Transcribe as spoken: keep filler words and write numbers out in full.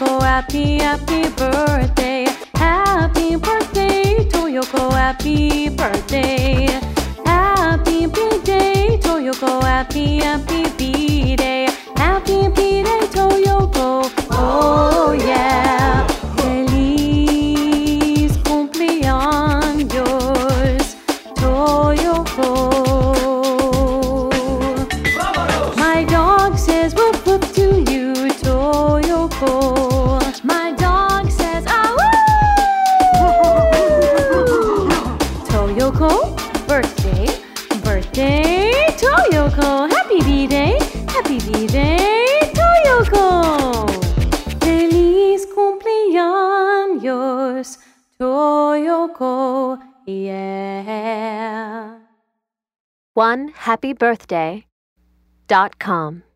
Toyoko, happy, happy birthday. Happy birthday, Toyoko, happy birthday. Happy B-Day, Toyoko, happy, happy B-Day. Happy B-Day, Toyoko, oh yeah. Feliz cumpleaños, Toyoko. My dog says woof woof to you, Toyoko. My dog says ah woo. Toyoko, birthday, birthday, Toyoko. Happy B-Day, happy B-Day, Toyoko. Feliz cumpleaños, Toyoko, yeah. one happy birthday dot com